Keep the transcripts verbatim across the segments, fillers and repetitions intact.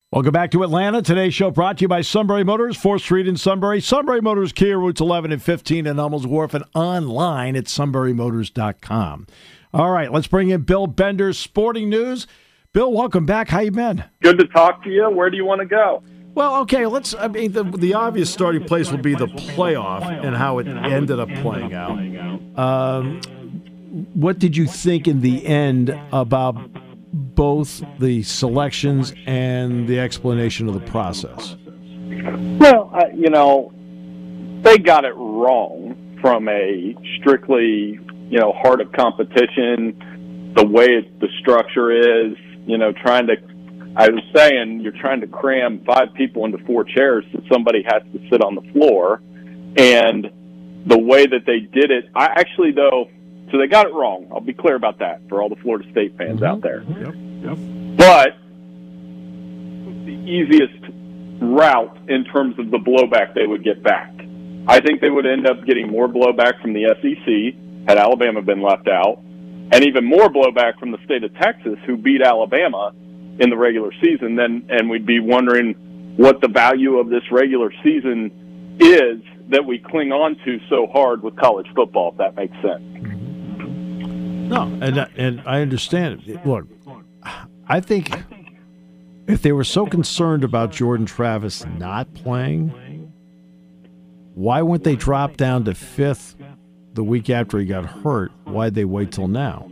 Welcome back to Atlanta. Today's show brought to you by Sunbury Motors, fourth Street in Sunbury. Sunbury Motors, Kia, routes eleven and fifteen in Hummels Wharf, and online at sunbury motors dot com. All right, let's bring in Bill Bender, Sporting News. Bill, welcome back. How you been? Good to talk to you. Where do you want to go? Well, okay, let's, I mean, the, the obvious starting place will be the playoff and how it ended up playing out. Um, what did you think in the end about both the selections and the explanation of the process? Well, uh, you know, they got it wrong from a strictly, you know, heart of competition, the way it, the structure is, you know, trying to, I was saying, you're trying to cram five people into four chairs so somebody has to sit on the floor. And the way that they did it, I actually, though, so they got it wrong. I'll be clear about that for all the Florida State fans mm-hmm. out there. Yep. Yep. But the easiest route in terms of the blowback they would get back. I think they would end up getting more blowback from the S E C had Alabama been left out, and even more blowback from the state of Texas, who beat Alabama in the regular season. Then, and we'd be wondering what the value of this regular season is that we cling on to so hard with college football, if that makes sense. No, and and I understand it. Look, I think if they were so concerned about Jordan Travis not playing, why wouldn't they drop down to fifth the week after he got hurt? Why'd they wait till now?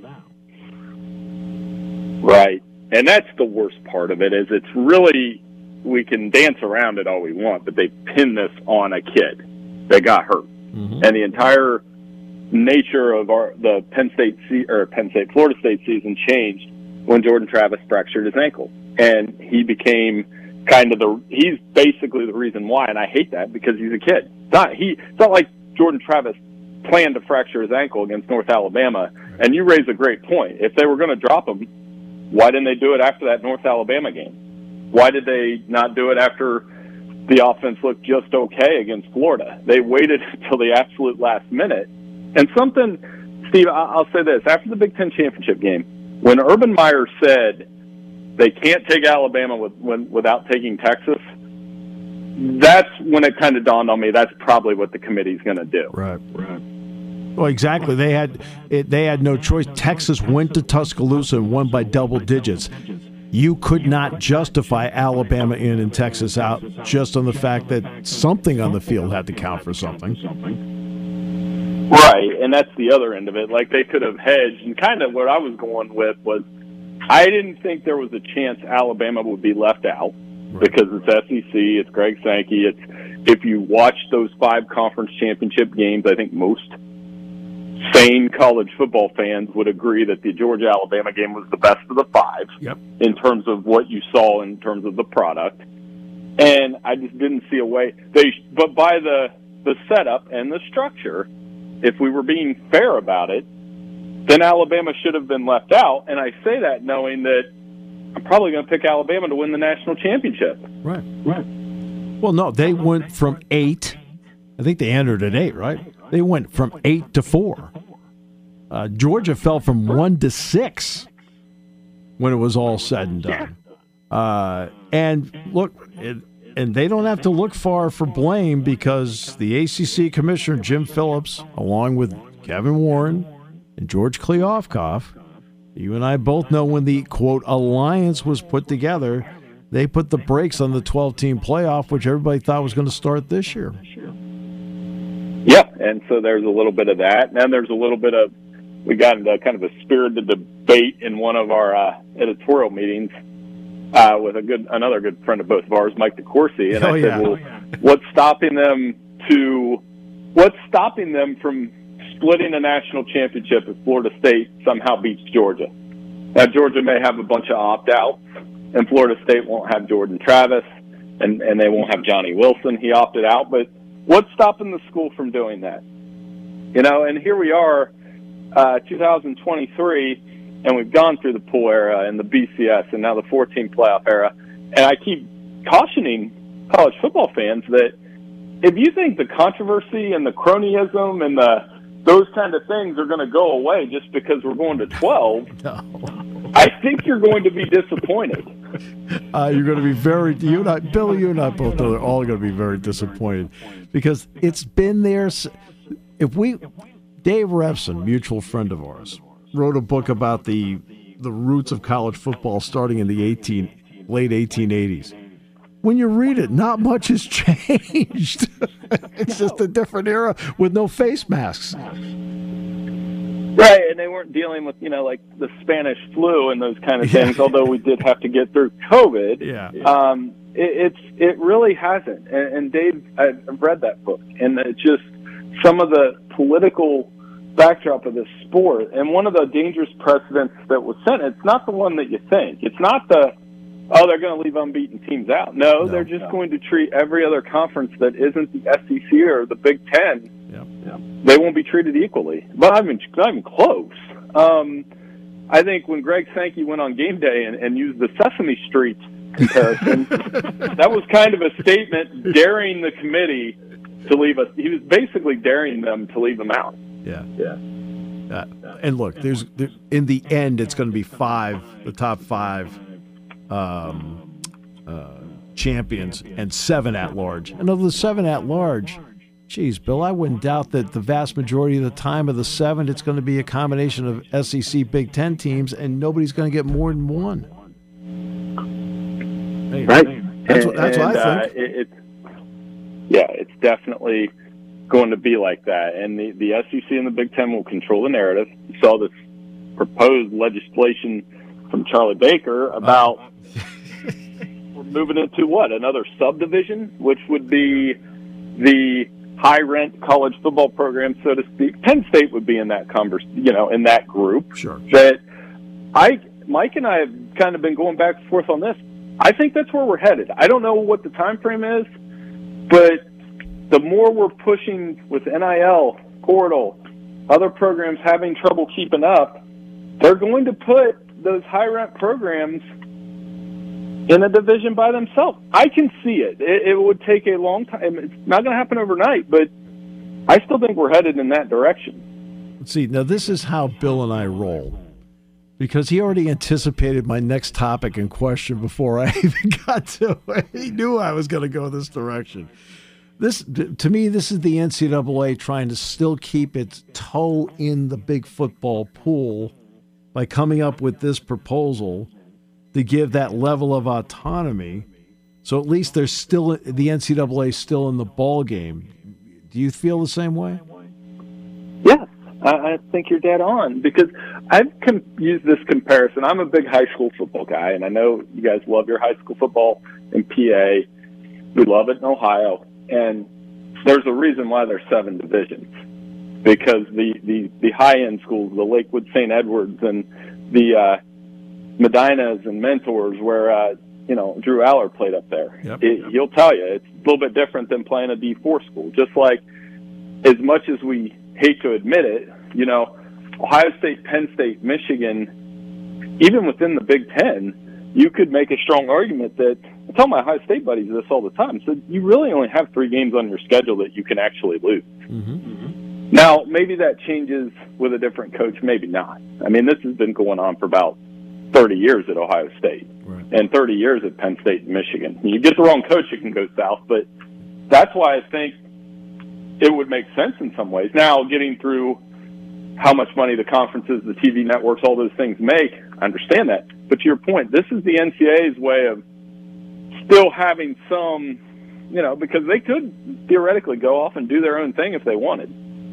Right. And that's the worst part of it, is it's really, we can dance around it all we want, but they pin this on a kid that got hurt. Mm-hmm. And the entire nature of our the Penn State se- or Penn State Florida State season changed when Jordan Travis fractured his ankle, and he became kind of the he's basically the reason why. And I hate that, because he's a kid. It's not he. It's not like Jordan Travis planned to fracture his ankle against North Alabama. And you raise a great point. If they were going to drop him, why didn't they do it after that North Alabama game? Why did they not do it after the offense looked just okay against Florida? They waited until the absolute last minute. And something, Steve, I'll say this. After the Big Ten championship game, when Urban Meyer said they can't take Alabama with, when, without taking Texas, that's when it kind of dawned on me that's probably what the committee's going to do. Right, right. Well, exactly. They had it, they had no choice. Texas went to Tuscaloosa and won by double digits. You could not justify Alabama in and Texas out just on the fact that something on the field had to count for something. Right, and that's the other end of it. Like, they could have hedged, and kind of what I was going with was I didn't think there was a chance Alabama would be left out, right, because it's S E C, it's Greg Sankey. It's if you watch those five conference championship games, I think most sane college football fans would agree that the Georgia-Alabama game was the best of the five, yep, in terms of what you saw in terms of the product. And I just didn't see a way. They, but by the the setup and the structure, if we were being fair about it, then Alabama should have been left out. And I say that knowing that I'm probably going to pick Alabama to win the national championship. Right, right. Well, no, they went from eight. I think they entered at eight, right? They went from eight to four. Uh, Georgia fell from one to six when it was all said and done. Uh, and look, it, and they don't have to look far for blame, because the A C C commissioner, Jim Phillips, along with Kevin Warren and George Kliavkoff, you and I both know when the, quote, alliance was put together, they put the brakes on the twelve-team playoff, which everybody thought was going to start this year. Yep, and so there's a little bit of that. And then there's a little bit of, we got into kind of a spirited debate in one of our uh, editorial meetings uh, with a good, another good friend of both of ours, Mike DeCourcy. And oh, I said, yeah. well, what's stopping them to, what's stopping them from splitting a national championship if Florida State somehow beats Georgia? Now, Georgia may have a bunch of opt-outs, and Florida State won't have Jordan Travis, and, and they won't have Johnny Wilson. He opted out, but what's stopping the school from doing that? You know, and here we are, uh, two thousand twenty-three, and we've gone through the pool era and the B C S and now the four-team playoff era. And I keep cautioning college football fans that if you think the controversy and the cronyism and the those kind of things are going to go away just because we're going to twelve, no. I think you're going to be disappointed. Uh, you're going to be very, you and I, Bill, you and I both are all going to be very disappointed because it's been there. If we, Dave Refson, mutual friend of ours, wrote a book about the the roots of college football starting in the eighteen late eighteen eighties. When you read it, not much has changed. It's just a different era with no face masks. Right, and they weren't dealing with, you know, like the Spanish flu and those kind of things, yeah. Although we did have to get through COVID. Yeah. Um, it, it's it really hasn't. And, and Dave, I've read that book, and it's just some of the political backdrop of this sport. And one of the dangerous precedents that was set, it's not the one that you think. It's not the, oh, they're going to leave unbeaten teams out. No, no they're just no. going to treat every other conference that isn't the S E C or the Big Ten. Yep. Yep. They won't be treated equally. But not even, not even close. Um, I think when Greg Sankey went on game day and, and used the Sesame Street comparison, that was kind of a statement daring the committee to leave us. He was basically daring them to leave them out. Yeah. Yeah. Uh, and look, there's there, in the end, it's going to be five, the top five um, uh, champions, and seven at large. And of the seven at large, geez, Bill, I wouldn't doubt that the vast majority of the time of the seven, it's going to be a combination of S E C Big Ten teams, and nobody's going to get more than one. Hey, right. Hey, that's what, that's and, what I uh, think. It, it's, yeah, it's definitely going to be like that. And the, the S E C and the Big Ten will control the narrative. You saw this proposed legislation from Charlie Baker about uh, we're moving into what? Another subdivision, which would be the high-rent college football program, so to speak. Penn State would be in that converse, you know, in that group. Sure. That I, Mike and I have kind of been going back and forth on this. I think that's where we're headed. I don't know what the time frame is, but the more we're pushing with N I L, Portal, other programs having trouble keeping up, they're going to put those high-rent programs in a division by themselves. I can see it. It, it would take a long time. It's not going to happen overnight, but I still think we're headed in that direction. Let's see. Now, this is how Bill and I roll, because he already anticipated my next topic and question before I even got to it. He knew I was going to go this direction. This, to me, this is the N C double A trying to still keep its toe in the big football pool by coming up with this proposal to give that level of autonomy. So at least there's still, the N C double A still in the ball game. Do you feel the same way? Yes, I, I think you're dead on, because I've com- used this comparison. I'm a big high school football guy, and I know you guys love your high school football in P A. We love it in Ohio. And there's a reason why there's seven divisions, because the, the, the high-end schools, the Lakewood Saint Edwards and the uh, Medinas and Mentors, where uh, you know Drew Aller played up there, yep. it, he'll tell you it's a little bit different than playing a D four school. Just like, as much as we hate to admit it, you know, Ohio State, Penn State, Michigan, even within the Big Ten, you could make a strong argument that, I tell my Ohio State buddies this all the time, so you really only have three games on your schedule that you can actually lose. Mm-hmm. Mm-hmm. Now, maybe that changes with a different coach, maybe not. I mean, this has been going on for about thirty years at Ohio State, right, and thirty years at Penn State and Michigan. You get the wrong coach, it can go south, but that's why I think it would make sense in some ways. Now, getting through how much money the conferences, the T V networks, all those things make, I understand that. But to your point, this is the N C double A's way of still having some, you know, because they could theoretically go off and do their own thing if they wanted.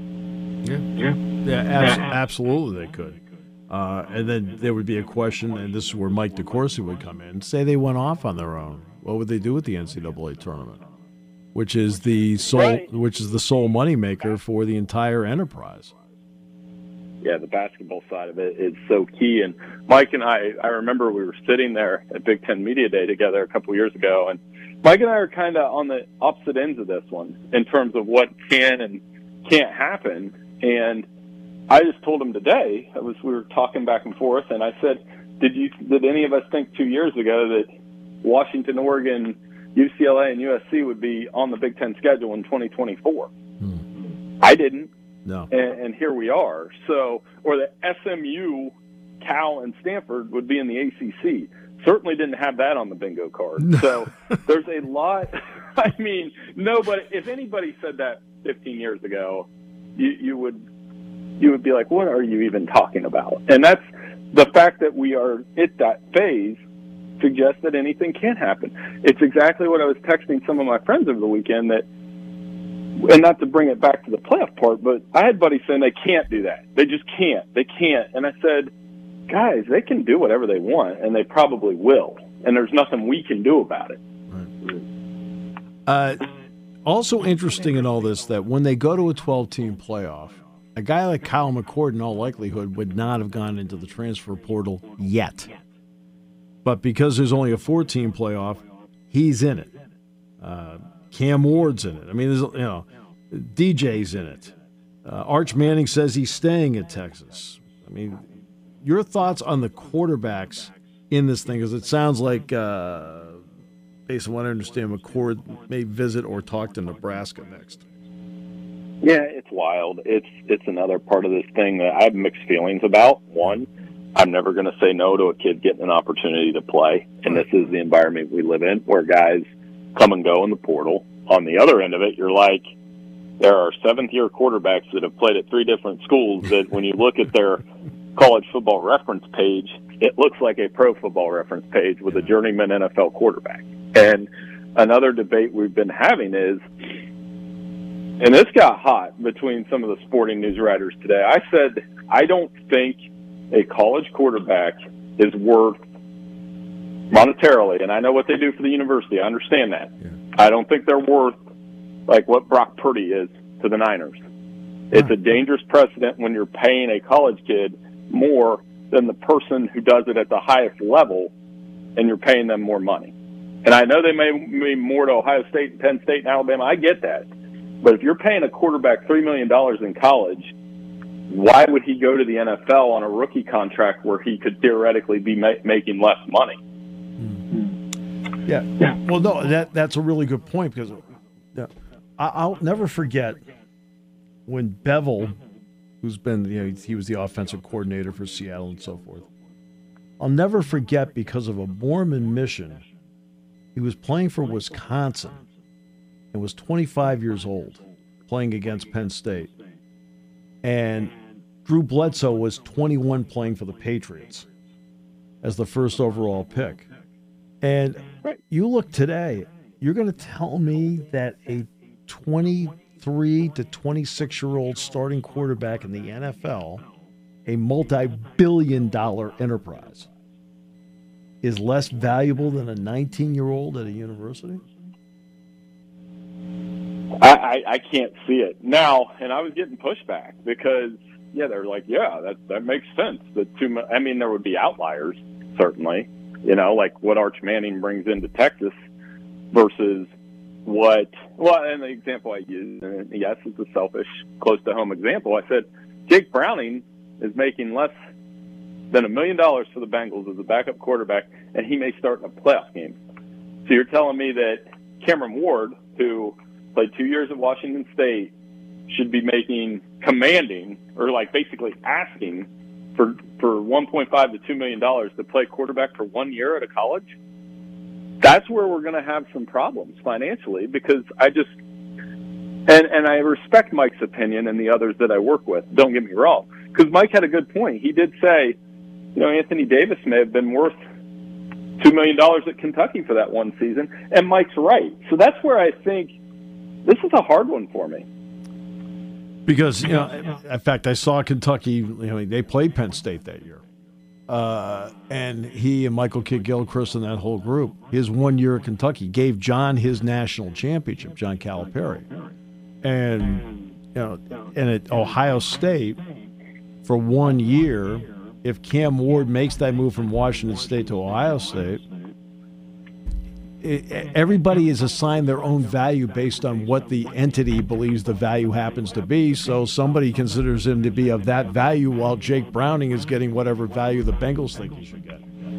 Yeah, yeah, yeah, abs- absolutely they could. Uh, and then there would be a question, and this is where Mike DeCourcy would come in. Say they went off on their own. What would they do with the N C double A tournament, which is the sole, right. which is the sole moneymaker for the entire enterprise? Yeah, the basketball side of it is so key. And Mike and I, I remember we were sitting there at Big Ten Media Day together a couple years ago, and Mike and I are kind of on the opposite ends of this one in terms of what can and can't happen. And I just told him today, I was, we were talking back and forth, and I said, did you, did any of us think two years ago that Washington, Oregon, U C L A, and U S C would be on the Big Ten schedule in twenty twenty-four? Hmm. I didn't. No. And, and here we are. So, or that S M U, Cal, and Stanford would be in the A C C. certainly didn't have that on the bingo card. So there's a lot. I mean, nobody. If anybody said that fifteen years ago, you, you would you would be like, "What are you even talking about?" And that's the fact that we are at that phase suggests that anything can happen. It's exactly what I was texting some of my friends over the weekend. That, and not to bring it back to the playoff part, but I had buddies saying they can't do that. They just can't. They can't. And I said, guys, they can do whatever they want, and they probably will. And there's nothing we can do about it. Uh, also interesting in all this that when they go to a twelve-team playoff, a guy like Kyle McCord, in all likelihood, would not have gone into the transfer portal yet. But because there's only a four-team playoff, he's in it. Uh, Cam Ward's in it. I mean, there's, you know, D J's in it. Uh, Arch Manning says he's staying at Texas. I mean, your thoughts on the quarterbacks in this thing? Because it sounds like, uh, based on what I understand, McCord may visit or talk to Nebraska next. Yeah, it's wild. It's it's another part of this thing that I have mixed feelings about. One, I'm never going to say no to a kid getting an opportunity to play, and this is the environment we live in, where guys come and go in the portal. On the other end of it, you're like, there are seventh-year quarterbacks that have played at three different schools that when you look at their college football reference page, it looks like a pro football reference page with a journeyman N F L quarterback. And another debate we've been having is, and this got hot between some of the sporting news writers today. I said, I don't think a college quarterback is worth monetarily, and I know what they do for the university. I understand that. Yeah. I don't think they're worth like what Brock Purdy is to the Niners. It's a dangerous precedent when you're paying a college kid more than the person who does it at the highest level, and you're paying them more money. And I know they may mean more to Ohio State and Penn State and Alabama. I get that. But if you're paying a quarterback three million dollars in college, why would he go to the N F L on a rookie contract where he could theoretically be ma- making less money? Mm-hmm. Yeah. yeah. Well, no, that that's a really good point because yeah, I, I'll never forget when Bevel, who's been, you know, he was the offensive coordinator for Seattle and so forth. I'll never forget because of a Mormon mission, he was playing for Wisconsin and was twenty-five years old, playing against Penn State. And Drew Bledsoe was twenty-one playing for the Patriots as the first overall pick. And you look today, you're going to tell me that a twenty-three to twenty-six-year-old starting quarterback in the N F L, a multi-billion dollar enterprise, is less valuable than a nineteen-year-old at a university? I, I, I can't see it now, and I was getting pushback because, yeah, they're like, yeah, that that makes sense. The two, I mean, there would be outliers, certainly, you know, like what Arch Manning brings into Texas versus what, well, and the example I used, and yes, it's a selfish, close-to-home example. I said, Jake Browning is making less than a million dollars for the Bengals as a backup quarterback, and he may start in a playoff game. So you're telling me that Cameron Ward, who played two years at Washington State, should be making, commanding, or like basically asking for for one point five to two million dollars to play quarterback for one year at a college? That's where we're going to have some problems financially, because I just, and and I respect Mike's opinion and the others that I work with. Don't get me wrong, because Mike had a good point. He did say, you know, Anthony Davis may have been worth two million dollars at Kentucky for that one season, and Mike's right. So that's where I think this is a hard one for me. Because, you know, in fact, I saw Kentucky, you know, they played Penn State that year. Uh, and he and Michael Kidd-Gilchrist and that whole group, his one year at Kentucky, gave John his national championship, John Calipari. And, you know, and at Ohio State, for one year, if Cam Ward makes that move from Washington State to Ohio State, it, everybody is assigned their own value based on what the entity believes the value happens to be. So somebody considers him to be of that value, while Jake Browning is getting whatever value the Bengals think he should get.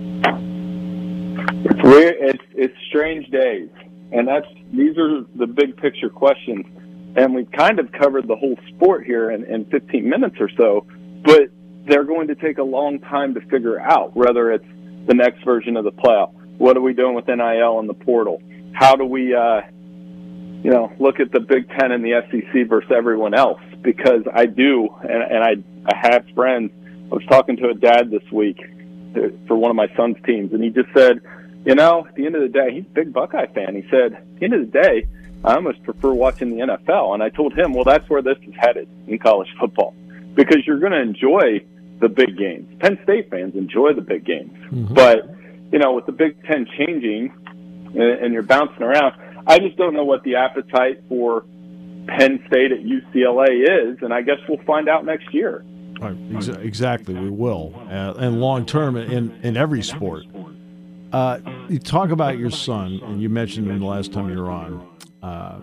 It's weird. It's, it's strange days, and that's these are the big picture questions. And we've kind of covered the whole sport here in, in fifteen minutes or so, but they're going to take a long time to figure out, whether it's the next version of the playoff? What are we doing with N I L and the portal? How do we, uh, you know, look at the Big Ten and the S E C versus everyone else? Because I do, and, and I, I have friends. I was talking to a dad this week for one of my son's teams, and he just said, you know, at the end of the day, he's a big Buckeye fan. He said, at the end of the day, I almost prefer watching the N F L. And I told him, well, that's where this is headed in college football, because you're going to enjoy the big games. Penn State fans enjoy the big games. Mm-hmm. But, you know, with the Big Ten changing and, and you're bouncing around, I just don't know what the appetite for Penn State at U C L A is, and I guess we'll find out next year. Right, exactly, we will. Uh, and long-term in, in every sport. Uh, you talk about your son, and you mentioned him the last time you were on. Uh,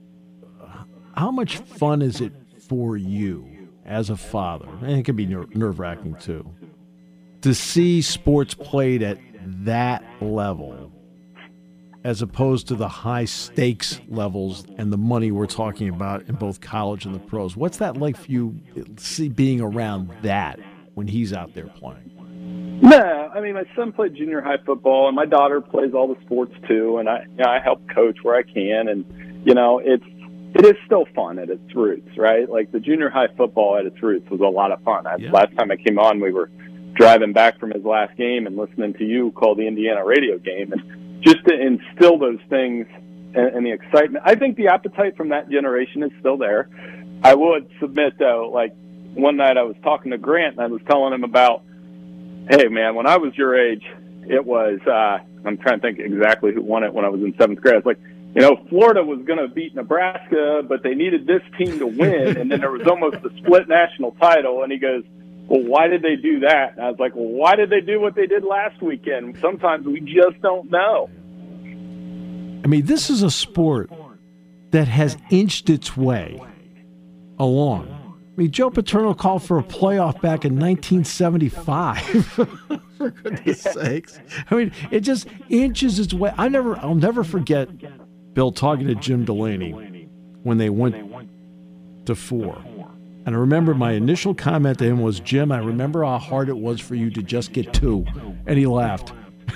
how much fun is it for you as a father, and it can be ner- nerve-wracking too, to see sports played at that level as opposed to the high-stakes levels and the money we're talking about in both college and the pros? What's that like for you, see being around that when he's out there playing? No, I mean, my son played junior high football, and my daughter plays all the sports too, and I, you know, I help coach where I can, and, you know, it's, it is still fun at its roots, right? Like, the junior high football at its roots was a lot of fun. I, yeah. Last time I came on, we were driving back from his last game and listening to you call the Indiana radio game, and just to instill those things and, and the excitement. I think the appetite from that generation is still there. I would submit, though, like, one night I was talking to Grant, and I was telling him about, hey, man, when I was your age, it was, uh, I'm trying to think exactly who won it when I was in seventh grade. I was like, you know, Florida was going to beat Nebraska, but they needed this team to win, and then there was almost a split national title. And he goes, well, why did they do that? And I was like, well, why did they do what they did last weekend? Sometimes we just don't know. I mean, this is a sport that has inched its way along. I mean, Joe Paterno called for a playoff back in nineteen seventy-five. For goodness yeah. sakes. I mean, it just inches its way. I never, I'll never forget Bill talking to Jim Delaney when they went to four. And I remember my initial comment to him was, Jim, I remember how hard it was for you to just get two. And he laughed.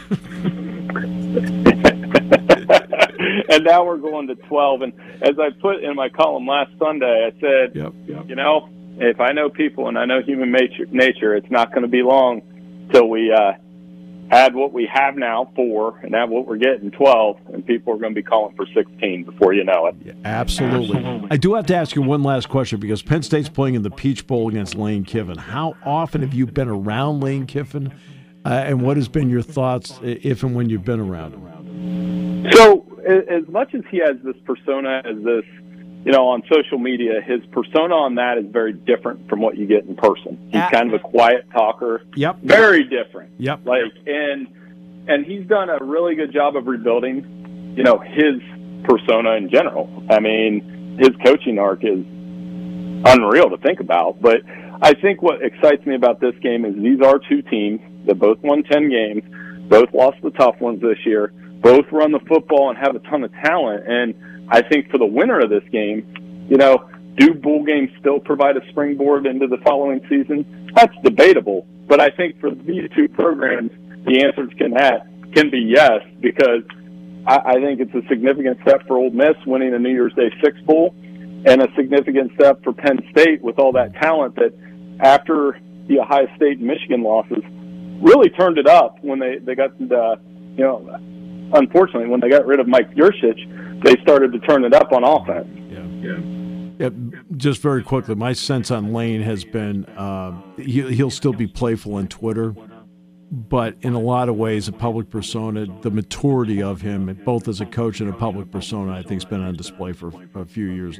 And now we're going to twelve. And as I put in my column last Sunday, I said, yep, yep. you know, if I know people and I know human nature, nature it's not going to be long till we uh, add what we have now, four, and add what we're getting, twelve, and people are going to be calling for sixteen before you know it. Yeah, absolutely. absolutely. I do have to ask you one last question, because Penn State's playing in the Peach Bowl against Lane Kiffin. How often have you been around Lane Kiffin, uh, and what has been your thoughts if and when you've been around him? So, as much as he has this persona as this, you know, on social media, his persona on that is very different from what you get in person. He's uh, kind of a quiet talker. Yep. Very different. Yep. Like, and and he's done a really good job of rebuilding, you know, his persona in general. I mean, his coaching arc is unreal to think about. But I think what excites me about this game is these are two teams that both won ten games, both lost the tough ones this year, both run the football and have a ton of talent. And I think for the winner of this game, you know, do bowl games still provide a springboard into the following season? That's debatable. But I think for these two programs, the answers can have, can be yes, because I, I think it's a significant step for Ole Miss winning the New Year's Day Six Bowl, and a significant step for Penn State with all that talent that after the Ohio State and Michigan losses really turned it up when they, they got the, you know, unfortunately, when they got rid of Mike Yurcich, they started to turn it up on offense. Yeah. Yeah. Yeah, just very quickly, my sense on Lane has been uh, he, he'll still be playful on Twitter, but in a lot of ways, a public persona, the maturity of him, both as a coach and a public persona, I think has been on display for a few years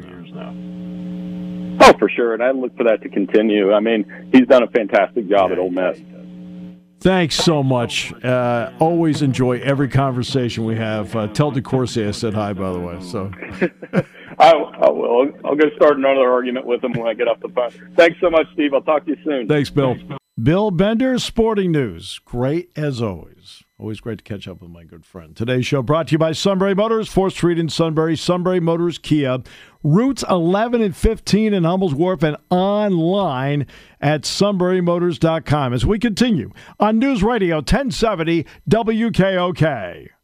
now. Oh, for sure, and I look for that to continue. I mean, he's done a fantastic job yeah, at Ole Miss. Thanks so much. Uh, always enjoy every conversation we have. Uh, tell DeCourcy I said hi, by the way. So, I, I will. I'll go start another argument with him when I get off the phone. Thanks so much, Steve. I'll talk to you soon. Thanks, Bill. Bill Bender, Sporting News. Great as always. Always great to catch up with my good friend. Today's show brought to you by Sunbury Motors, fourth Street in Sunbury, Sunbury Motors Kia, routes eleven and fifteen in Hummel's Wharf, and online at sunbury motors dot com. As we continue on News Radio ten seventy W K O K.